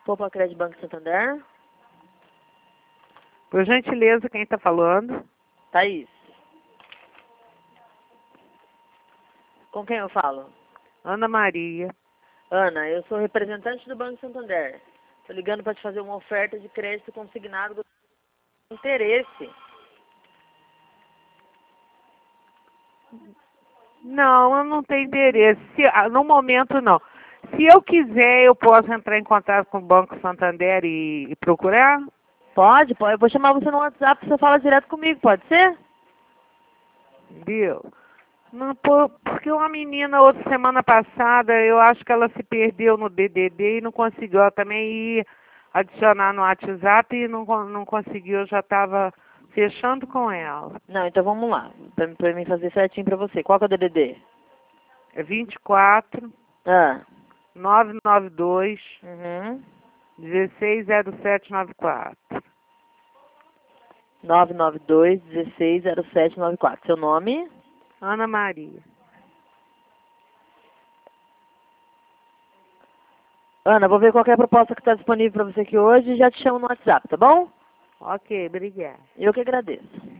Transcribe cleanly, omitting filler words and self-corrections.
Copa Crédito Banco Santander. Por gentileza, quem está falando? Thaís. Com quem eu falo? Ana Maria. Ana, eu sou representante do Banco Santander. Estou ligando para te fazer uma oferta de crédito consignado do interesse. Não, eu não tenho interesse. No momento, não. Se eu quiser, eu posso entrar em contato com o Banco Santander e procurar? Pode. Eu vou chamar você no WhatsApp, você fala direto comigo, pode ser? Viu? Não, porque uma menina, outra semana passada, eu acho que ela se perdeu no DDD e não conseguiu. Ela também ir adicionar no WhatsApp e não conseguiu. Eu já estava fechando com ela. Não, então vamos lá. Pra mim fazer certinho pra você. Qual que é o DDD? É 24 Ah. 992 Uhum. 160794. 992-160794. Seu nome? Ana Maria. Ana, vou ver qual que é a proposta que está disponível para você aqui hoje e já te chamo no WhatsApp, tá bom? Ok, obrigada. Eu que agradeço.